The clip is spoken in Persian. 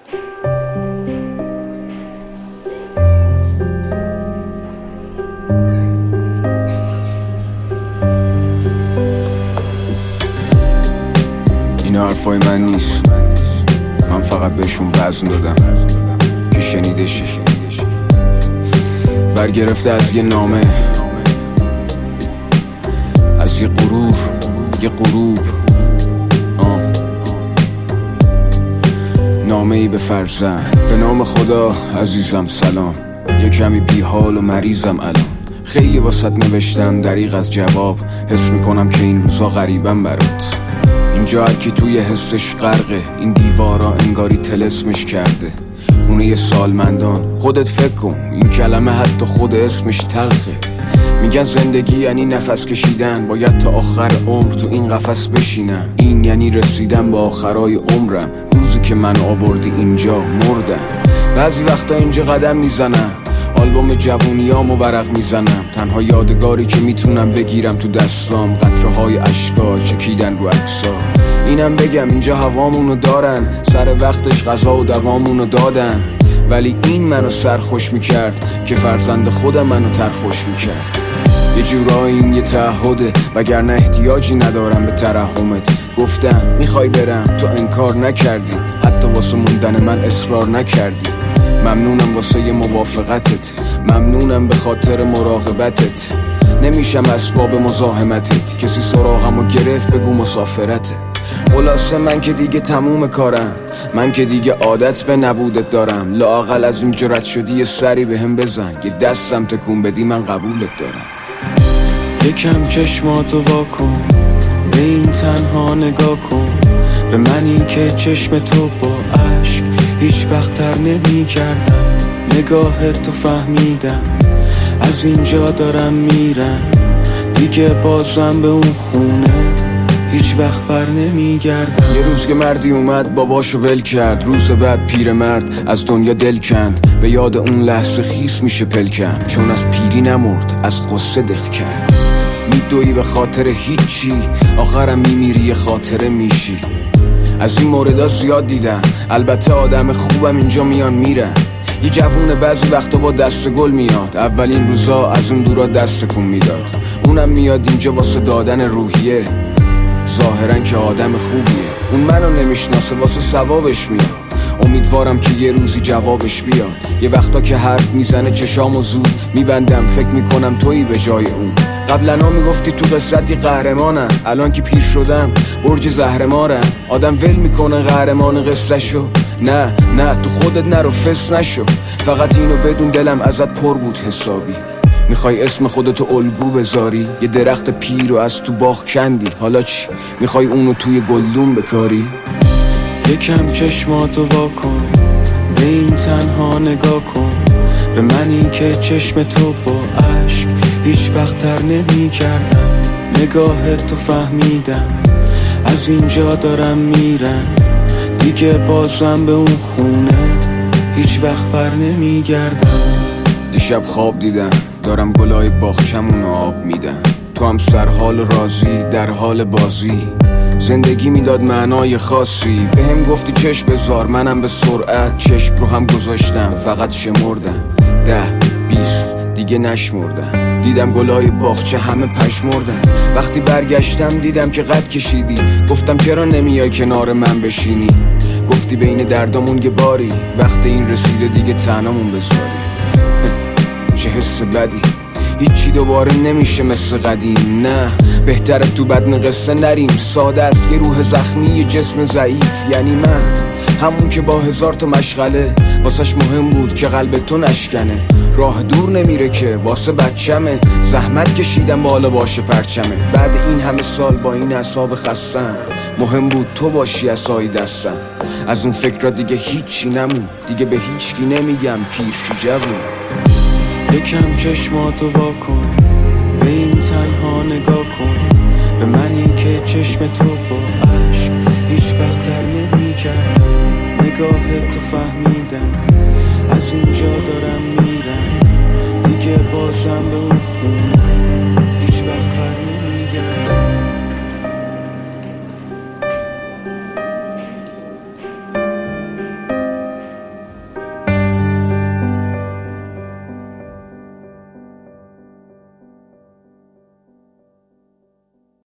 این حرفای من نیست، من فقط بهشون وزن دادم که شنیده شه. برگرفته از یه نامه، از یه غرور، یه غروب. نامه ای به فرزند. به نام خدا عزیزم سلام، یه کمی بیحال و مریضم الان. خیلی واسط نوشتم دریغ از جواب، حس میکنم که این روزا غریبم برات. اینجا هرکی توی حسش غرقه، این دیوارا انگاری طلسمش کرده. خونه سالمندان، خودت فکر کن این کلمه حتی خود اسمش تلخه. میگن زندگی یعنی نفس کشیدن، باید تا آخر عمر تو این قفس بشینم. این یعنی رسیدن به آخرای عمرم، روزی که من آوردی اینجا مردم. بعضی وقتا اینجا قدم میزنم، آلبوم جوونیامو ورق میزنم. تنها یادگاری که میتونم بگیرم تو دستام، قطره های اشکا چکیدن رو عکسا. اینم بگم اینجا هوامونو دارن، سر وقتش غذا و دوامونو دادن. ولی این منو سرخوش میکرد که فرزند خودم منو ترخوش میکرد. یه جورایی این یه تعهده، وگرنه احتیاجی ندارم به ترحمت. گفتم میخوای برم، تو انکار نکردی، حتی واسه موندن من اصرار نکردی. ممنونم واسه ی موافقتت، ممنونم به خاطر مراقبتت. نمیشم اسباب مزاحمتت، کسی سراغمو گرفت بگو مسافرته. خلاصه من که دیگه تموم کارم، من که دیگه عادت به نبودت دارم. لااقل از این جرأت شدی یه سری بهم بزن، یه دستم تکون بدی من قبولت دارم. یکم چشماتو واکن، به این تنها نگاه کن. به منی که چشم تو با عشق هیچ وقت تر نمی کردم. نگاهتو فهمیدم، از اینجا دارم میرم. دیگه بازم به اون خونه هیچ وقت بر نمیگردم. یه روز که مردی اومد باباشو ول کرد، روز بعد پیرمرد از دنیا دل کند. به یاد اون لحظه خیس میشه پلکم، چون از پیری نمرد از قصه دق کرد. میدوی به خاطر هیچی، آخرم میمیری یه خاطره میشی. از این موردها زیاد دیدم، البته آدم خوبم اینجا میان میرن. یه جوونه بعضی وقتا با دست گل میاد، اولین روزا از اون دورا دست کن میداد. اونم میاد اینجا واسه دادن روحیه، ظاهرا که آدم خوبیه. اون منو نمیشناسه، واسه ثوابش میاد. امیدوارم که یه روزی جوابش بیاد. یه وقتا که حرف میزنه چشامو زود میبندم، فکر میکنم تویی به جای اون. قبلنا میگفتی تو قصت یه قهرمانم، الان که پیر شدم برج زهرمارم. آدم ول میکنه قهرمان قصه شو، نه تو خودت نرو فس نشو. فقط اینو بدون دلم ازت پر بود حسابی. میخوای اسم خودتو الگو بذاری، یه درخت پیر رو از تو باغ کندی. حالا چی؟ میخوای اونو توی گلدون بکاری؟ یکم چشماتو واکن، به این تنها نگاه کن. به منی که چشم تو با عشق هیچ وقت تر نمی کردم. نگاهتو فهمیدم، از اینجا دارم میرم. دیگه بازم به اون خونه هیچ وقت بر نمی گردم. دیشب خواب دیدم دارم گلای باغچمون آب میدم. تو هم سرحال راضی در حال بازی. زندگی میداد معنای خاصی، به هم گفتی چشم بذار، منم به سرعت چشم رو هم گذاشتم. فقط شمردم 10-20 دیگه نشمردم. دیدم گلای باغچه همه پشمردن. وقتی برگشتم دیدم که قد کشیدی. گفتم چرا نمیای کنار من بشینی؟ گفتی بین دردامون یه باری، وقت این رسیده دیگه تنهامون بذاری. چه حس بدی، هیچی دوباره نمیشه مثل قدیم. نه بهتره تو بدن قصه نریم. ساده است یه روح زخمی، یه جسم ضعیف. یعنی من همون که با 1000 تا مشغله واسش مهم بود که قلب تو نشکنه. راه دور نمیره که واسه بچمه، زحمت کشیدم بالا باشه پرچمه. بعد این همه سال با این اعصاب خستم، مهم بود تو باشی عصای دستم. از اون فکر دیگه هیچی نمون، دیگه به هیچکی نمیگم پیر جوون. یکم چشماتو واکن، به این تنها نگاه کن. به منی که چشم تو با عشق هیچ وقت در نمی کردم. نگاهتو فهمیدم، از اینجا دارم میرم. دیگه بازم به اون خونه